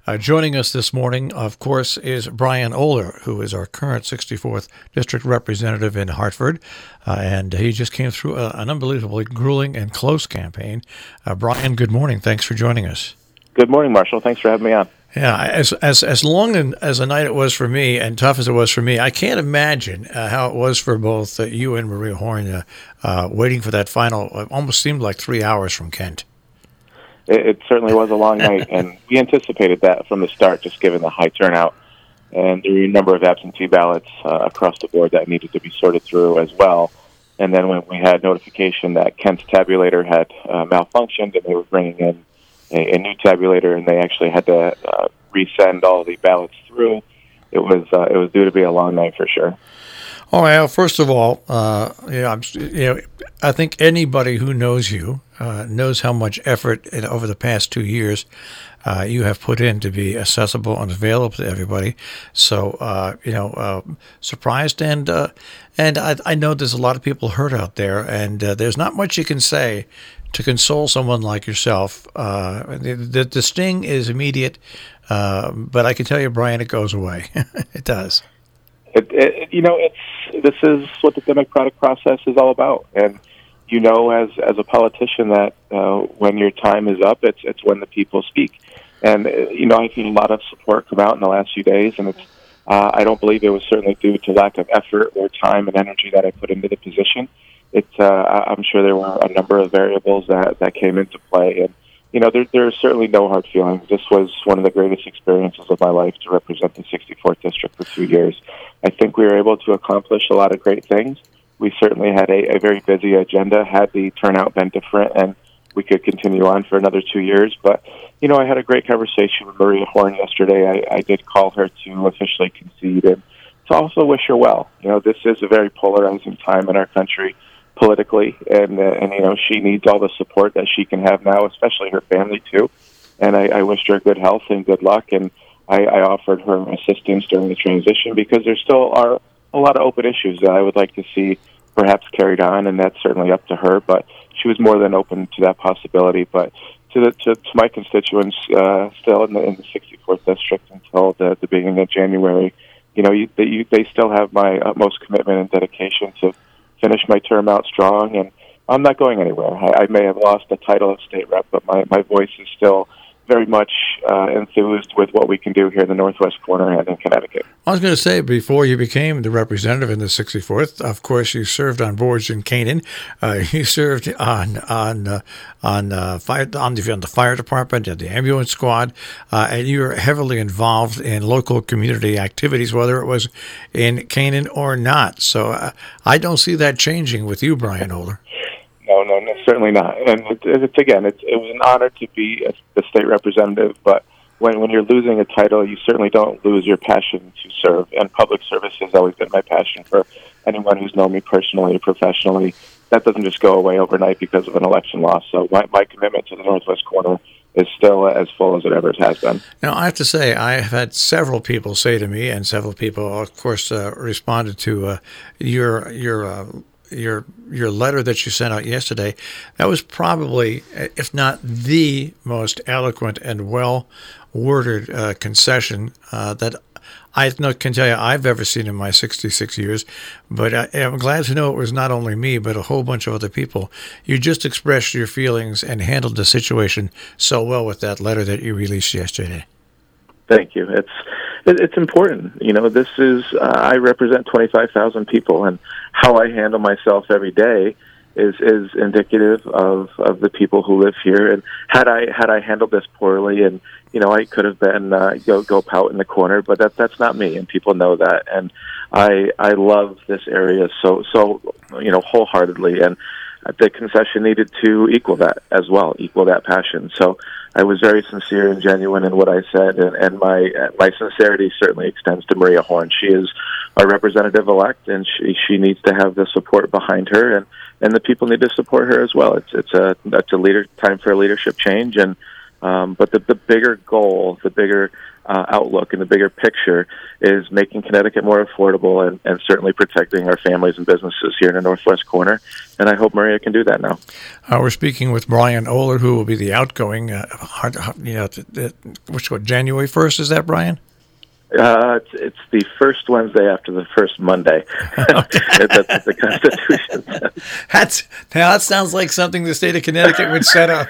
Joining us this morning, of course, is Brian Oler, who is our current 64th District Representative in Hartford, and he just came through an unbelievably grueling and close campaign. Brian, good morning. Thanks for joining us. Good morning, Marshall. Thanks for having me on. Yeah, as long as a night it was for me, and tough as it was for me, I can't imagine how it was for both you and Maria Horn waiting for that final. It almost seemed like 3 hours from Kent. It certainly was a long night, and we anticipated that from the start, just given the high turnout. And there were a number of absentee ballots across the board that needed to be sorted through as well. And then when we had notification that Kent's tabulator had malfunctioned and they were bringing in a new tabulator, and they actually had to resend all the ballots through. It was due to be a long night for sure. Oh, well, first of all, I think anybody who knows you knows how much effort over the past 2 years you have put in to be accessible and available to everybody. So, surprised and I know there's a lot of people hurt out there, and there's not much you can say to console someone like yourself. The sting is immediate, but I can tell you, Brian, it goes away. It does. This is what the democratic process is all about, and as a politician that when your time is up, it's when the people speak, and I've seen a lot of support come out in the last few days, and it's I don't believe it was certainly due to lack of effort or time and energy that I put into the position. I'm sure there were a number of variables that came into play, and there's certainly no hard feelings. This was one of the greatest experiences of my life to represent the 64th District for 2 years. I think we were able to accomplish a lot of great things. We certainly had a very busy agenda. Had the turnout been different, and we could continue on for another 2 years. But, I had a great conversation with Maria Horn yesterday. I did call her to officially concede and to also wish her well. This is a very polarizing time in our country politically, and she needs all the support that she can have now, especially her family too. And I wished her good health and good luck, and I offered her assistance during the transition because there still are a lot of open issues that I would like to see perhaps carried on, and that's certainly up to her. But she was more than open to that possibility. But to my constituents still in the 64th District until the beginning of January, they still have my utmost commitment and dedication to finish my term out strong, and I'm not going anywhere. I may have lost the title of state rep, but my voice is still very much enthused with what we can do here in the Northwest corner and in Connecticut. I was going to say, before you became the representative in the 64th, of course, you served on boards in Canaan. You served on the fire department and the ambulance squad, and you were heavily involved in local community activities, whether it was in Canaan or not. So I don't see that changing with you, Brian Oler. No, certainly not. And it was an honor to be the state representative, but when you're losing a title, you certainly don't lose your passion to serve. And public service has always been my passion for anyone who's known me personally or professionally. That doesn't just go away overnight because of an election loss. So my commitment to the Northwest corner is still as full as it ever has been. Now, I have to say, I have had several people say to me, and several people, of course, responded to your letter that you sent out yesterday. That was probably, if not the most eloquent and well-worded concession that I can tell you I've ever seen in my 66 years. But I'm glad to know it was not only me, but a whole bunch of other people. You just expressed your feelings and handled the situation so well with that letter that you released yesterday. Thank you. It's important. This is I represent 25,000 people, and how I handle myself every day is indicative of the people who live here. And had I handled this poorly, and I could have been go pout in the corner, but that's not me, and people know that. And I love this area so wholeheartly, and the concession needed to equal that passion. So I was very sincere and genuine in what I said, and my sincerity certainly extends to Maria Horn. She is our representative-elect, and she needs to have the support behind her, and the people need to support her as well. It's a time for a leadership change, and But the bigger goal, the bigger outlook, and the bigger picture is making Connecticut more affordable and certainly protecting our families and businesses here in the Northwest corner. And I hope Maria can do that now. We're speaking with Brian Oler, who will be the outgoing, January 1st, is that, Brian? It's the first Wednesday after the first Monday. That's what the Constitution says. That sounds like something the state of Connecticut would set up.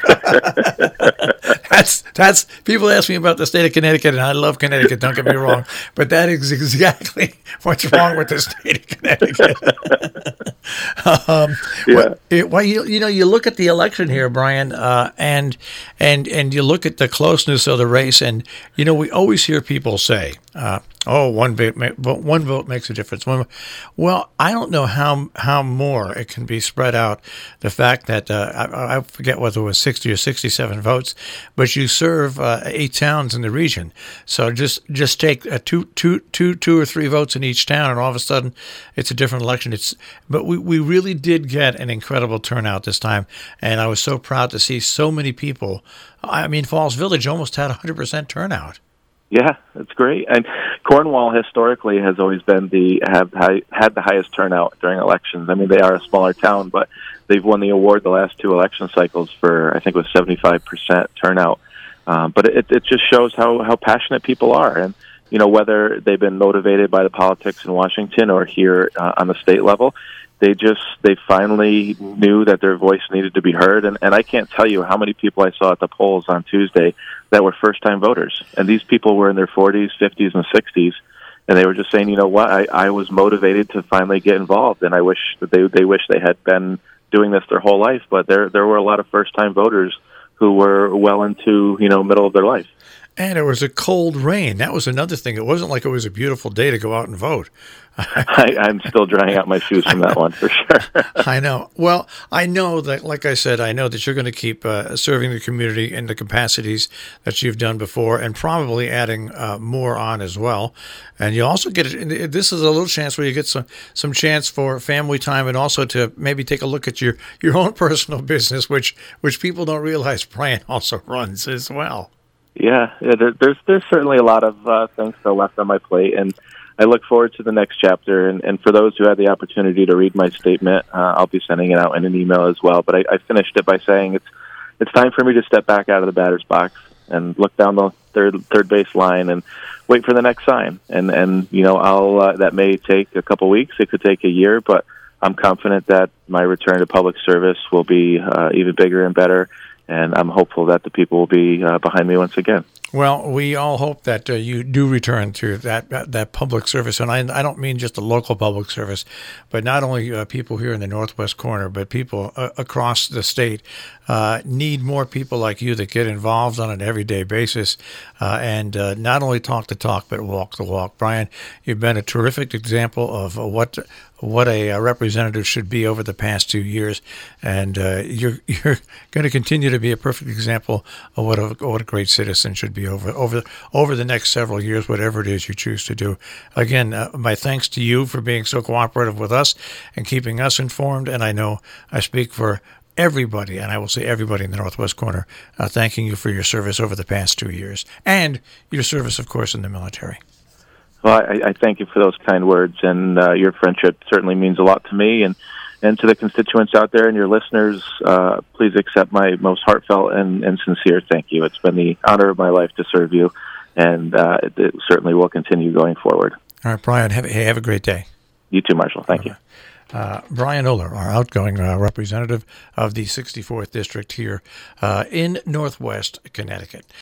That's people ask me about the state of Connecticut, and I love Connecticut. Don't get me wrong, but that is exactly what's wrong with the state of Connecticut. You look at the election here, Brian, and you look at the closeness of the race, and we always hear people say, one vote makes a difference. Well, I don't know how more it can be spread out. The fact that I forget whether it was 60 or 67 votes, but you serve 8 towns in the region. So just take two or three votes in each town, and all of a sudden it's a different election. But we really did get an incredible turnout this time, and I was so proud to see so many people. I mean, Falls Village almost had 100% turnout. Yeah, that's great. And Cornwall historically has always been had the highest turnout during elections. I mean, they are a smaller town, but they've won the award the last 2 election cycles for, I think it was 75% turnout. But it just shows how passionate people are. And, whether they've been motivated by the politics in Washington or here on the state level, they finally knew that their voice needed to be heard. And I can't tell you how many people I saw at the polls on Tuesday that were first-time voters. And these people were in their 40s, 50s, and 60s. And they were just saying, I was motivated to finally get involved. And I wish that they wish they had been doing this their whole life. But there were a lot of first-time voters who were well into, middle of their life. And it was a cold rain. That was another thing. It wasn't like it was a beautiful day to go out and vote. I'm still drying out my shoes from that one, for sure. I know. Well, I know that, like I said, I know that you're going to keep serving the community in the capacities that you've done before, and probably adding more on as well. And you also get this is a little chance where you get some chance for family time, and also to maybe take a look at your own personal business, which people don't realize Brian also runs as well. Yeah, there's certainly a lot of things still left on my plate, and I look forward to the next chapter. And for those who had the opportunity to read my statement, I'll be sending it out in an email as well. But I finished it by saying it's time for me to step back out of the batter's box and look down the third base line and wait for the next sign. And I'll that may take a couple weeks, it could take a year, but I'm confident that my return to public service will be even bigger and better. And I'm hopeful that the people will be behind me once again. Well, we all hope that you do return to that public service. And I don't mean just the local public service, but not only people here in the Northwest corner, but people across the state need more people like you that get involved on an everyday basis and not only talk the talk, but walk the walk. Brian, you've been a terrific example of what a representative should be over the past 2 years, and you're going to continue to be a perfect example of what a great citizen should be over the next several years, whatever it is you choose to do. Again, my thanks to you for being so cooperative with us and keeping us informed, and I know I speak for everybody, and I will say everybody in the Northwest corner, thanking you for your service over the past 2 years, and your service, of course, in the military. Well, I thank you for those kind words, and your friendship certainly means a lot to me, and to the constituents out there and your listeners, please accept my most heartfelt and sincere thank you. It's been the honor of my life to serve you, and it certainly will continue going forward. All right, Brian, have a great day. You too, Marshall. Thank you. Brian Oler, our outgoing representative of the 64th District here in Northwest Connecticut.